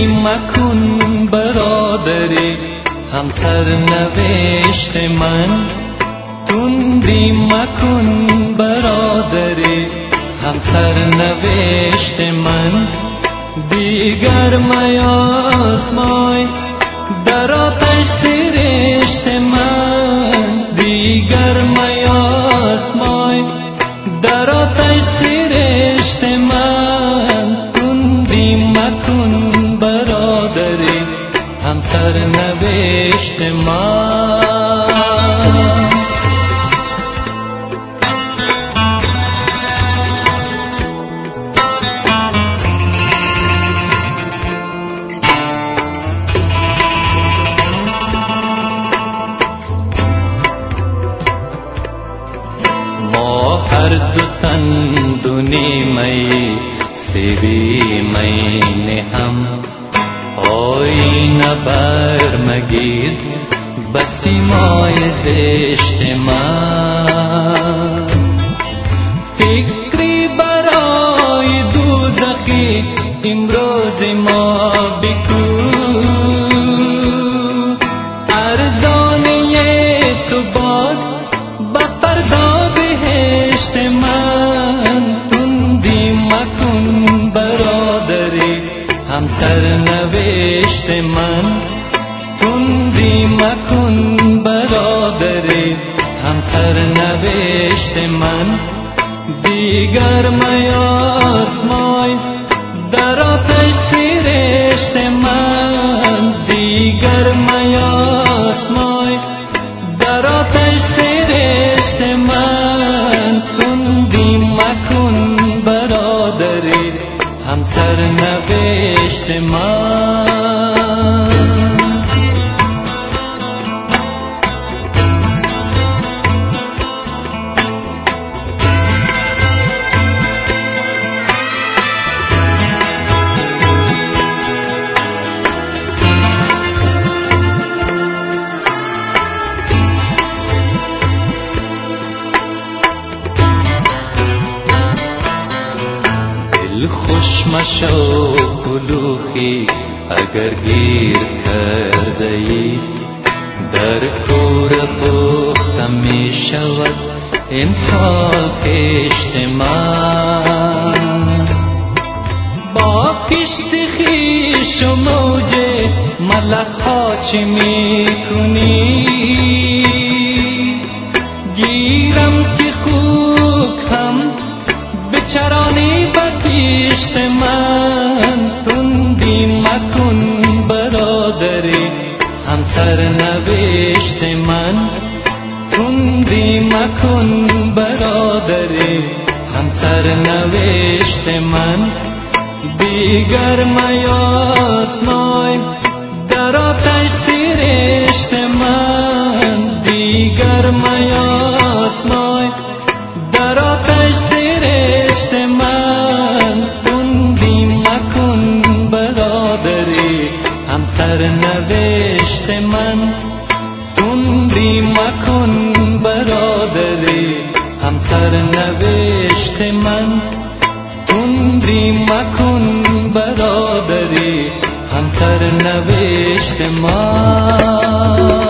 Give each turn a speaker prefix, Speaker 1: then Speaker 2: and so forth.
Speaker 1: مکن برادری، همسر نوشت من. تندی مکن برادری، همسر نوشت من. دیگر میازمای در آتش سرشت من. دیگر میازمای در آتش سرشت من. تندی مکن برادری، همسر نوشت من. هر دو تن دونی می سیبی می هم. آینه بر مگیر بسی مای زشت من. فکری برای دوزخی امروز ما بکو. ارزانه تو باز بفردا بهشت من. تندی مکن برادری، همسر نوشت من. تندی مکن برادری، همسر نوشت من. دیگر میازمای در آتش سرشت من. دیگر میازمای در آتش سرشت من. تندی مکن برادری، همسر نوشت من. خوش مشو کلوخی اگر گیر کرده ای. در کور پختم می شود امسال کشت من. با کشت خویش و موج ملخ ها چه می کنی؟ گیرم که خوک هم بچرانی بکشت من. تندی مکن برادری، همسر نوشت من. تندی مکن برادری، همسر نوشت من. دیگر میازمای در آتش سرشت من. دیگر میازمای در آتش سرشت من. تندی مکن برادری، همسر نوشت من. تندی مکن برادری، همسر نوشت من. تندی مکن برادری، همسر نوشت من.